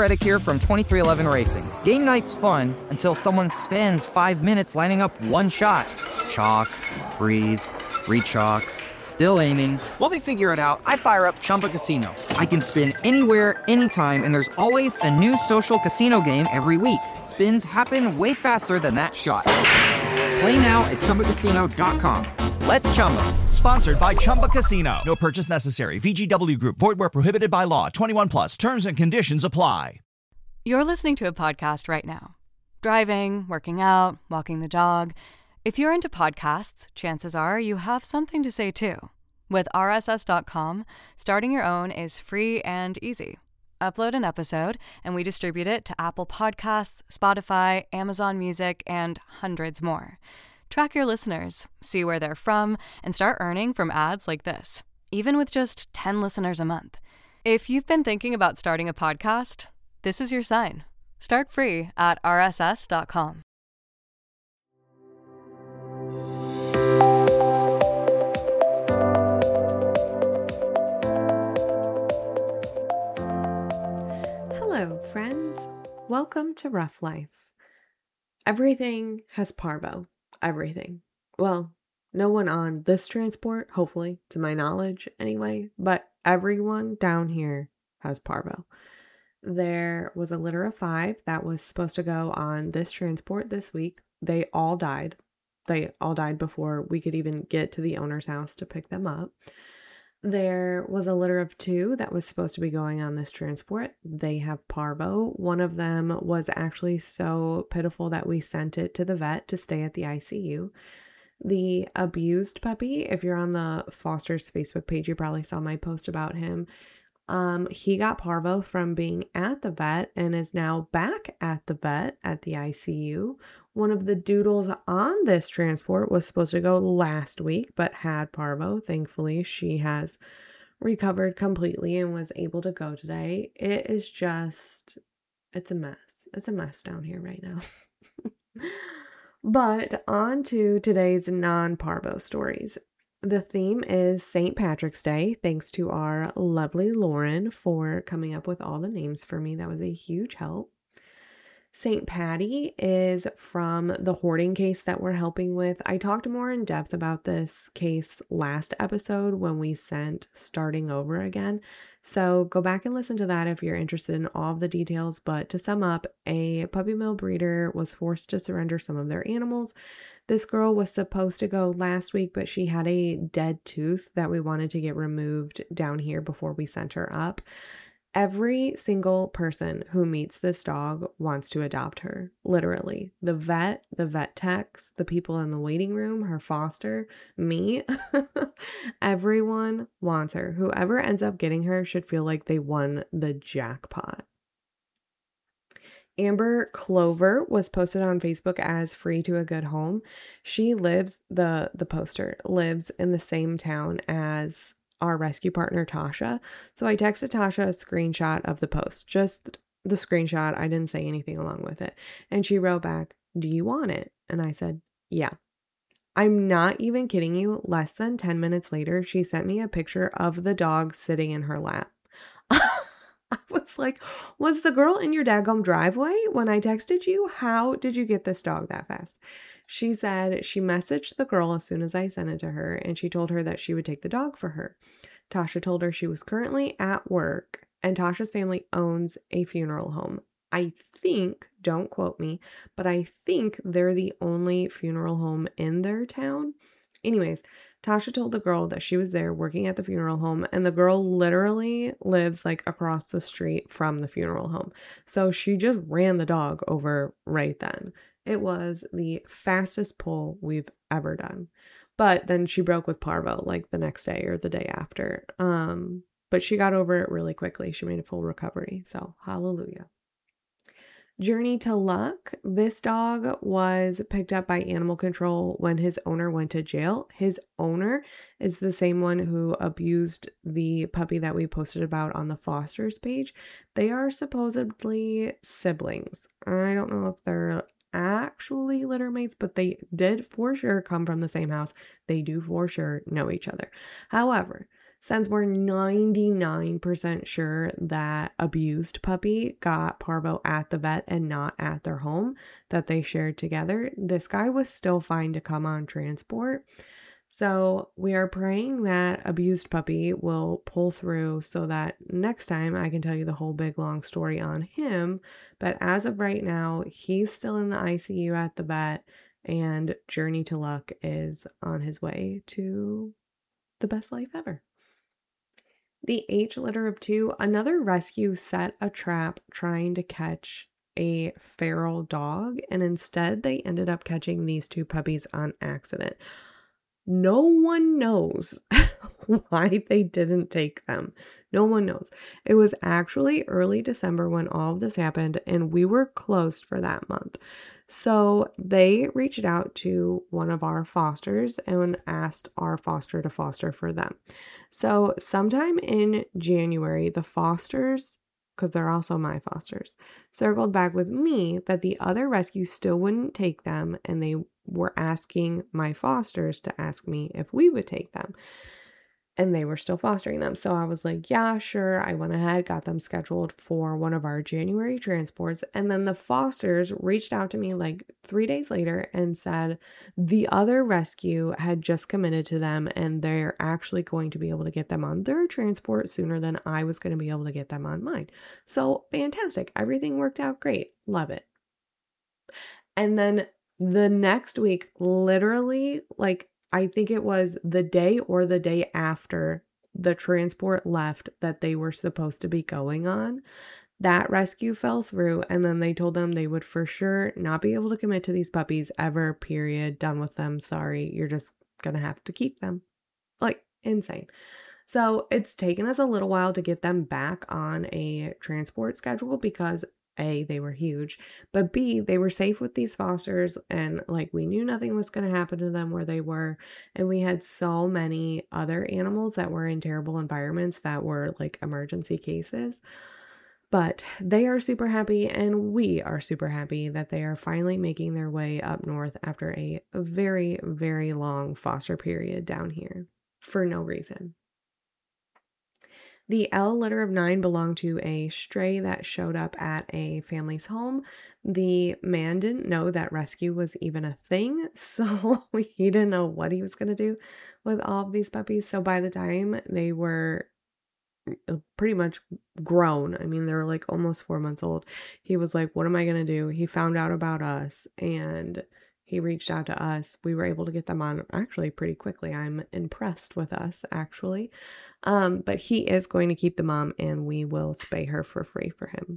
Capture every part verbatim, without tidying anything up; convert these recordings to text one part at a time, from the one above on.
Reddick here from twenty-three eleven Racing. Game night's fun until someone spends five minutes lining up one shot. Chalk, breathe, re-chalk, still aiming. While they figure it out, I fire up Chumba Casino. I can spin anywhere, anytime, and there's always a new social casino game every week. Spins happen way faster than that shot. Play now at Chumba Casino dot com. Let's Chumba. Sponsored by Chumba Casino. No purchase necessary. V G W Group. Void where prohibited by law. twenty-one plus. Terms and conditions apply. You're listening to a podcast right now. Driving, working out, walking the dog. If you're into podcasts, chances are you have something to say too. With R S S dot com, starting your own is free and easy. Upload an episode, and we distribute it to Apple Podcasts, Spotify, Amazon Music, and hundreds more. Track your listeners, see where they're from, and start earning from ads like this, even with just ten listeners a month. If you've been thinking about starting a podcast, this is your sign. Start free at R S S dot com. Hello, friends. Welcome to Rough Life. Everything has parvo. Everything. Well, no one on this transport, hopefully, to my knowledge anyway, but everyone down here has parvo. There was a litter of five that was supposed to go on this transport this week. They all died. They all died before we could even get to the owner's house to pick them up. There was a litter of two that was supposed to be going on this transport. They have parvo. One of them was actually so pitiful that we sent it to the vet to stay at the I C U. The abused puppy, if you're on the Foster's Facebook page, you probably saw my post about him. Um, he got parvo from being at the vet and is now back at the vet at the I C U. One of the doodles on this transport was supposed to go last week, but had parvo. Thankfully, she has recovered completely and was able to go today. It is just, it's a mess. It's a mess down here right now. But on to today's non-parvo stories. The theme is Saint Patrick's Day. Thanks to our lovely Lauren for coming up with all the names for me. That was a huge help. Saint Patty is from the hoarding case that we're helping with. I talked more in depth about this case last episode when we sent Starting Over Again. So go back and listen to that if you're interested in all of the details. But to sum up, a puppy mill breeder was forced to surrender some of their animals. This girl was supposed to go last week, but she had a dead tooth that we wanted to get removed down here before we sent her up. Every single person who meets this dog wants to adopt her, literally. The vet, the vet techs, the people in the waiting room, her foster, me. Everyone wants her. Whoever ends up getting her should feel like they won the jackpot. Amber Clover was posted on Facebook as Free to a Good Home. She lives, the, the poster lives in the same town as our rescue partner, Tasha. So I texted Tasha a screenshot of the post, just the screenshot. I didn't say anything along with it. And she wrote back, "Do you want it?" And I said, "Yeah." I'm not even kidding you. Less than ten minutes later, she sent me a picture of the dog sitting in her lap. I was like, was the girl in your daggum driveway when I texted you? How did you get this dog that fast? She said she messaged the girl as soon as I sent it to her, and she told her that she would take the dog for her. Tasha told her she was currently at work, and Tasha's family owns a funeral home. I think, don't quote me, but I think they're the only funeral home in their town. Anyways, Tasha told the girl that she was there working at the funeral home, and the girl literally lives like across the street from the funeral home. So she just ran the dog over right then. It was the fastest pull we've ever done. But then she broke with parvo like the next day or the day after. Um, but she got over it really quickly. She made a full recovery. So hallelujah. Journey to Luck. This dog was picked up by animal control when his owner went to jail. His owner is the same one who abused the puppy that we posted about on the Foster's page. They are supposedly siblings. I don't know if they're actually litter mates, but they did for sure come from the same house. They do for sure know each other. However, Since we're ninety-nine percent sure that abused puppy got parvo at the vet and not at their home that they shared together, this guy was still fine to come on transport. So we are praying that abused puppy will pull through so that next time I can tell you the whole big long story on him. But as of right now, he's still in the I C U at the vet, and Journey to Luck is on his way to the best life ever. The H litter of two, another rescue set a trap trying to catch a feral dog, and instead they ended up catching these two puppies on accident. No one knows why they didn't take them. No one knows. It was actually early December when all of this happened, and we were closed for that month. So they reached out to one of our fosters and asked our foster to foster for them. So sometime in January, the fosters, because they're also my fosters, circled back with me that the other rescue still wouldn't take them, and they were asking my fosters to ask me if we would take them. And they were still fostering them. So I was like, yeah, sure. I went ahead, got them scheduled for one of our January transports. And then the fosters reached out to me like three days later and said the other rescue had just committed to them and they're actually going to be able to get them on their transport sooner than I was going to be able to get them on mine. So fantastic. Everything worked out great. Love it. And then the next week, literally, like, I think it was the day or the day after the transport left that they were supposed to be going on, that rescue fell through, and then they told them they would for sure not be able to commit to these puppies ever, period. Done with them. Sorry. You're just going to have to keep them. Like, insane. So it's taken us a little while to get them back on a transport schedule because A, they were huge, but B, they were safe with these fosters, and like we knew nothing was going to happen to them where they were. And we had so many other animals that were in terrible environments that were like emergency cases. But they are super happy, and we are super happy that they are finally making their way up north after a very, very long foster period down here for no reason. The L litter of nine belonged to a stray that showed up at a family's home. The man didn't know that rescue was even a thing, so he didn't know what he was going to do with all of these puppies. So by the time they were pretty much grown, I mean, they were like almost four months old, he was like, what am I going to do? He found out about us and he reached out to us. We were able to get them on actually pretty quickly. I'm impressed with us, actually. Um, but he is going to keep the mom, and we will spay her for free for him.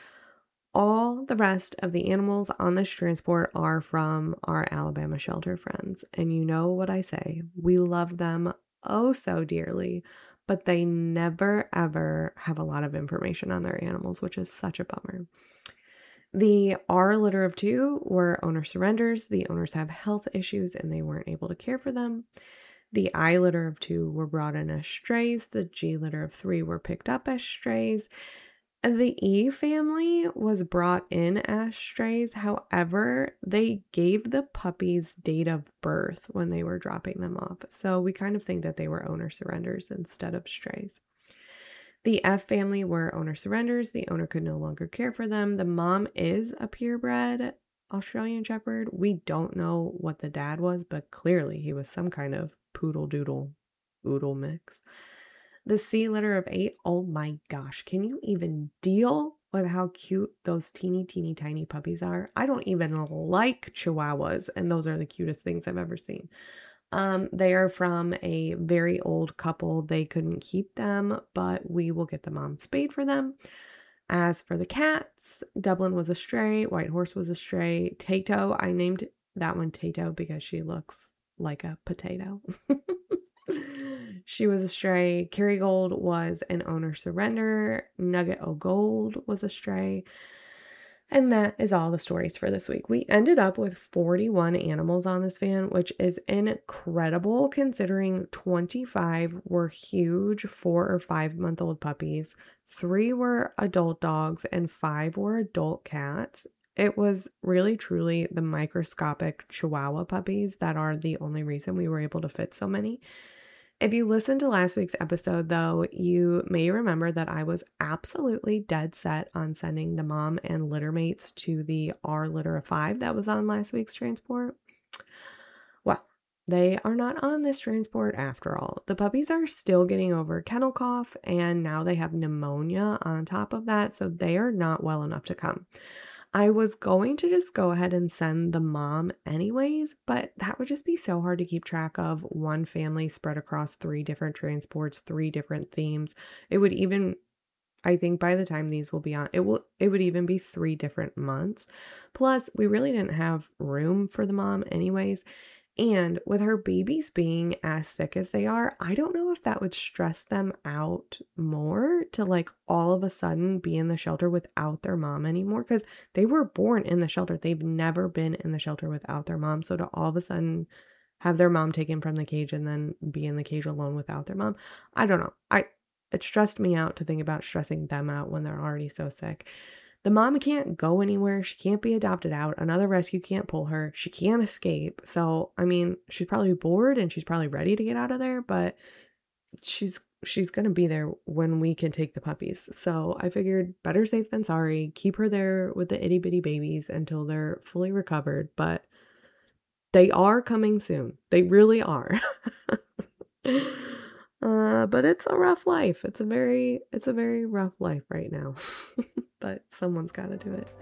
All the rest of the animals on this transport are from our Alabama shelter friends. And you know what I say. We love them oh so dearly, but they never, ever have a lot of information on their animals, which is such a bummer. The R litter of two were owner surrenders. The owners have health issues and they weren't able to care for them. The I litter of two were brought in as strays. The G litter of three were picked up as strays. The E family was brought in as strays. However, they gave the puppies date of birth when they were dropping them off. So we kind of think that they were owner surrenders instead of strays. The F family were owner surrenders. The owner could no longer care for them. The mom is a purebred Australian Shepherd. We don't know what the dad was, but clearly he was some kind of poodle doodle oodle mix. The C litter of eight, oh my gosh, can you even deal with how cute those teeny, teeny, tiny puppies are? I don't even like Chihuahuas, and those are the cutest things I've ever seen. Um, they are from a very old couple. They couldn't keep them, but we will get the mom spayed for them. As for the cats, Dublin was a stray, White Horse was a stray, Tato, I named that one Tato because she looks like a potato. She was a stray. Kerrygold was an owner surrender. Nugget O'Gold was a stray. And that is all the stories for this week. We ended up with forty-one animals on this van, which is incredible considering twenty-five were huge four or five month old puppies, three were adult dogs, and five were adult cats. It was really truly the microscopic Chihuahua puppies that are the only reason we were able to fit so many. If you listened to last week's episode, though, you may remember that I was absolutely dead set on sending the mom and litter mates to the R litter of five that was on last week's transport. Well, they are not on this transport after all. The puppies are still getting over kennel cough, and now they have pneumonia on top of that, so they are not well enough to come. I was going to just go ahead and send the mom anyways, but that would just be so hard to keep track of. One family spread across three different transports, three different themes. It would even, I think by the time these will be on, it will, it would even be three different months. Plus, we really didn't have room for the mom anyways. And with her babies being as sick as they are, I don't know if that would stress them out more to like all of a sudden be in the shelter without their mom anymore, because they were born in the shelter. They've never been in the shelter without their mom. So to all of a sudden have their mom taken from the cage and then be in the cage alone without their mom, I don't know. I it stressed me out to think about stressing them out when they're already so sick. The mom can't go anywhere. She can't be adopted out. Another rescue can't pull her. She can't escape. So, I mean, she's probably bored and she's probably ready to get out of there, but she's she's going to be there when we can take the puppies. So I figured better safe than sorry. Keep her there with the itty bitty babies until they're fully recovered. But they are coming soon. They really are. uh, but it's a rough life. It's a very, it's a very rough life right now. But someone's got to do it.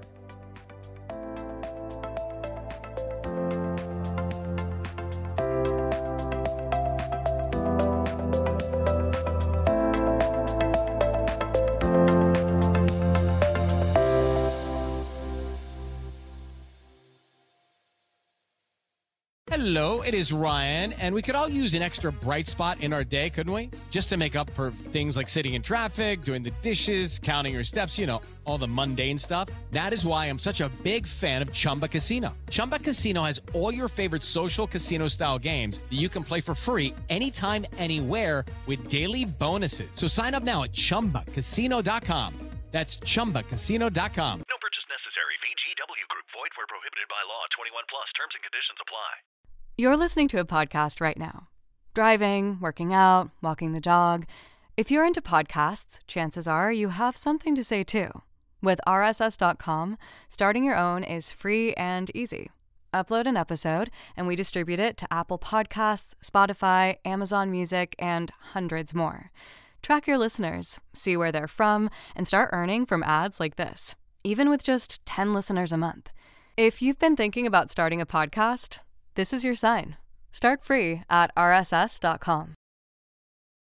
Hello, it is Ryan, and we could all use an extra bright spot in our day, couldn't we? Just to make up for things like sitting in traffic, doing the dishes, counting your steps, you know, all the mundane stuff. That is why I'm such a big fan of Chumba Casino. Chumba Casino has all your favorite social casino-style games that you can play for free anytime, anywhere with daily bonuses. So sign up now at chumba casino dot com. That's chumba casino dot com. No purchase necessary. V G W Group. Void where prohibited by law. twenty-one plus. Terms and conditions apply. You're listening to a podcast right now. Driving, working out, walking the dog. If you're into podcasts, chances are you have something to say too. With R S S dot com, starting your own is free and easy. Upload an episode, and we distribute it to Apple Podcasts, Spotify, Amazon Music, and hundreds more. Track your listeners, see where they're from, and start earning from ads like this, even with just ten listeners a month. If you've been thinking about starting a podcast, this is your sign. Start free at R S S dot com.